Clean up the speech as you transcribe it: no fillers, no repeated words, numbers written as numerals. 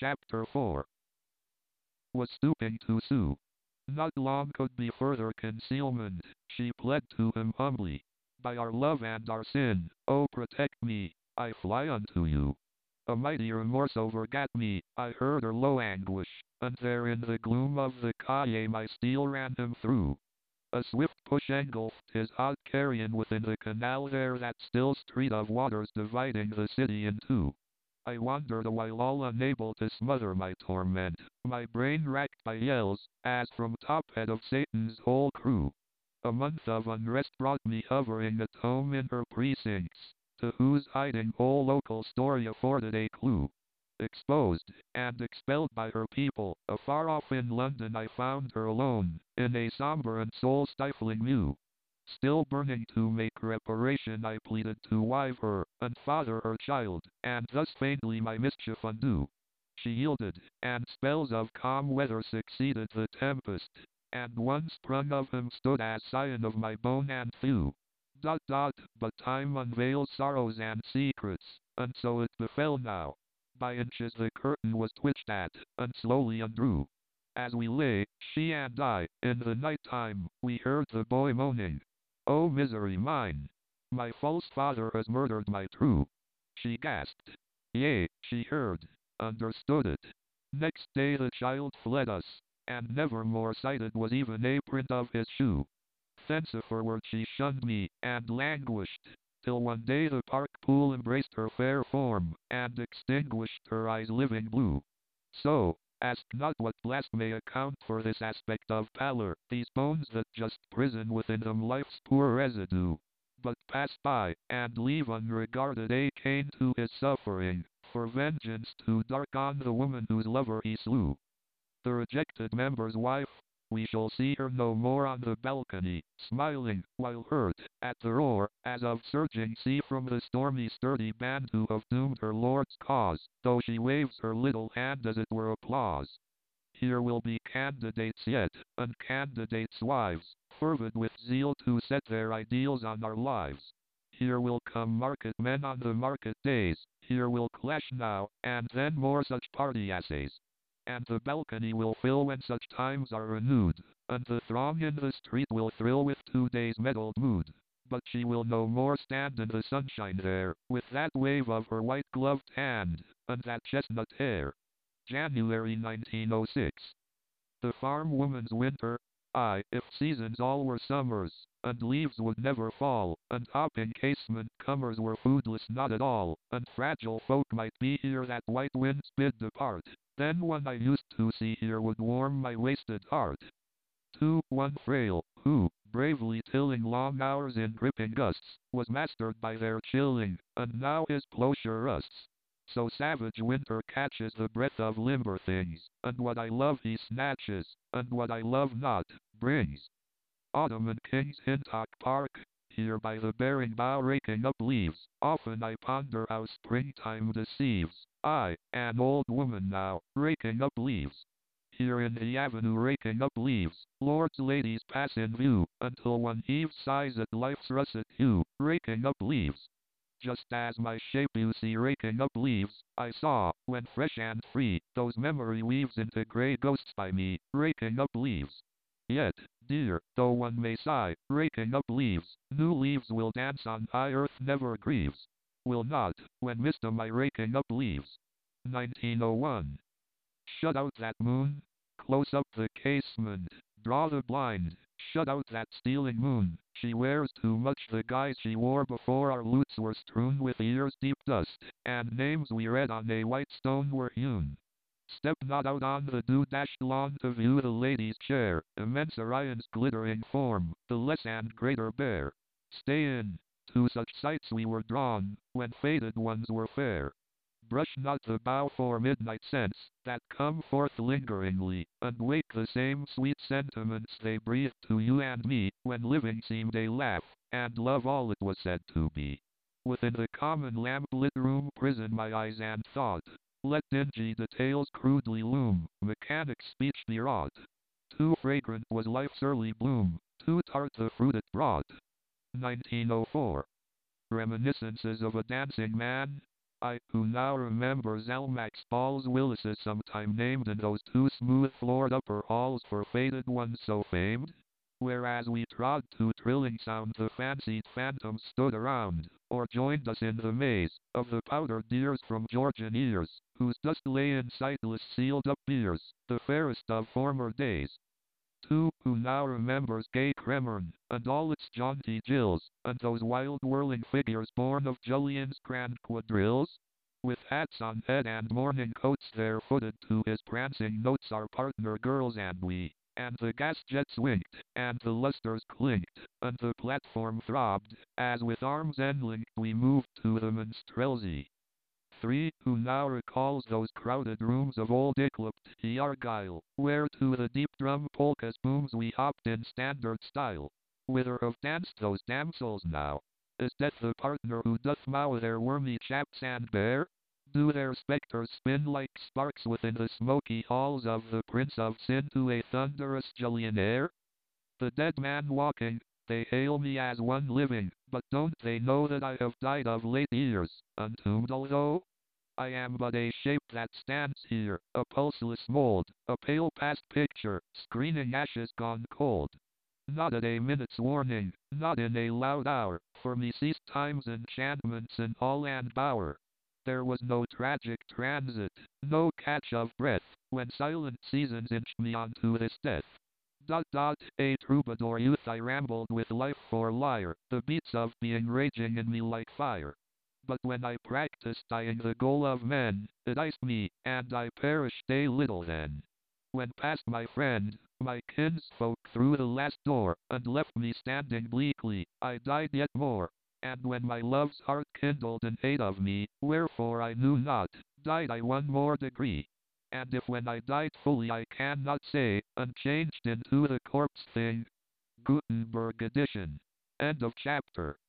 Chapter 4 was stooping to sue. Not long could be further concealment, she pled to him humbly. By our love and our sin, oh protect me, I fly unto you. A mighty remorse overgat me, I heard her low anguish, and there in the gloom of the calle my steel ran him through. A swift push engulfed his hot carrion within the canal there, that still street of waters dividing the city in two. I wandered awhile all unable to smother my torment, my brain racked by yells, as from top head of Satan's whole crew. A month of unrest brought me hovering at home in her precincts, to whose hiding hole local story afforded a clue. Exposed, and expelled by her people, afar off in London I found her alone, in a somber and soul-stifling mew. Still burning to make reparation, I pleaded to wive her, and father her child, and thus faintly my mischief undo. She yielded, and spells of calm weather succeeded the tempest, and one sprung of him stood as scion of my bone and thew. But time unveils sorrows and secrets, and so it befell now. By inches the curtain was twitched at, and slowly undrew. As we lay, she and I, in the night time, we heard the boy moaning, "Oh misery mine! My false father has murdered my true." She gasped. Yea, she heard, understood it. Next day the child fled us, and never more sighted was even a print of his shoe. Thenceforward she shunned me, and languished, till one day the park pool embraced her fair form, and extinguished her eyes' living blue. So, ask not what blast may account for this aspect of pallor, these bones that just prison within them life's poor residue. But pass by, and leave unregarded a Cain to his suffering, for vengeance to dark on the woman whose lover he slew. The rejected member's wife, we shall see her no more on the balcony, smiling, while hurt, at the roar, as of surging sea from the stormy sturdy band who have doomed her lord's cause, though she waves her little hand as it were applause. Here will be candidates yet, and candidates' wives, fervid with zeal to set their ideals on our lives. Here will come market men on the market days, here will clash now, and then more such party assays. And the balcony will fill when such times are renewed, and the throng in the street will thrill with today's meddled mood. But she will no more stand in the sunshine there, with that wave of her white-gloved hand, and that chestnut hair. January 1906. The farm woman's winter. Aye, if seasons all were summers, and leaves would never fall, and hopping casement comers were foodless not at all, and fragile folk might be here that white winds bid depart, then one I used to see here would warm my wasted heart. One frail, who, bravely tilling long hours in dripping gusts, was mastered by their chilling, and now his plowshare rusts. So savage winter catches the breath of limber things, and what I love he snatches, and what I love not, brings. Autumn in King's Hintock Park, here by the bearing bough raking up leaves, often I ponder how springtime deceives. I, an old woman now, raking up leaves. Here in the avenue raking up leaves, lords ladies pass in view, until one heaves sighs at life's russet hue, raking up leaves. Just as my shape you see raking up leaves, I saw, when fresh and free, those memory weaves into grey ghosts by me, raking up leaves. Yet, dear, though one may sigh, raking up leaves, new leaves will dance on high earth never grieves. Will not, when mist am I raking up leaves. 1901. Shut out that moon, close up the casement, draw the blind, shut out that stealing moon. She wears too much the guise she wore before our lutes were strewn with years' deep dust, and names we read on a white stone were hewn. Step not out on the dew-dashed lawn to view the lady's chair, immense Orion's glittering form, the less and greater bear. Stay in, to such sights we were drawn, when faded ones were fair. Brush not the bough for midnight scents, that come forth lingeringly, and wake the same sweet sentiments they breathed to you and me, when living seemed a laugh, and love all it was said to be. Within the common lamp-lit room prison my eyes and thought, let dingy details crudely loom, mechanic speech be wrought. Too fragrant was life's early bloom, too tart the fruit it brought. 1904. Reminiscences of a Dancing Man. I, who now remember Zalmax balls Willis's sometime named in those two smooth-floored upper halls for faded ones so famed. Whereas we trod to trilling sound the fancied phantoms stood around, or joined us in the maze of the powdered deers from Georgian ears, whose dust lay in sightless sealed-up beers, the fairest of former days. Too, who now remembers gay Cremorne, and all its jaunty Jills, and those wild whirling figures born of Julian's grand quadrilles? With hats on head and morning coats there footed to his prancing notes our partner girls and we, and the gas jets winked, and the lustres clinked, and the platform throbbed, as with arms enlinked we moved to the minstrelsy. 3. Who now recalls those crowded rooms of old eclipsed Argyle, where to the deep drum polkas booms we hopped in standard style. Whither have danced those damsels now? Is death the partner who doth mow their wormy chaps and bear? Do their spectres spin like sparks within the smoky halls of the Prince of Sin to a thunderous Julian air? The dead man walking, they hail me as one living, but don't they know that I have died of late years, entombed although? I am but a shape that stands here, a pulseless mold, a pale past picture, screening ashes gone cold. Not at a minute's warning, not in a loud hour, for me ceased time's enchantments in hall and bower. There was no tragic transit, no catch of breath, when silent seasons inched me on to this death. A troubadour youth I rambled with life for lyre, the beats of being raging in me like fire. But when I practiced dying the goal of men, it iced me, and I perished a little then. When passed my friend, my kinsfolk through the last door, and left me standing bleakly, I died yet more. And when my love's heart kindled in hate of me, wherefore I knew not, died I one more degree. And if when I died fully I cannot say, unchanged into the corpse thing. Gutenberg edition. End of chapter.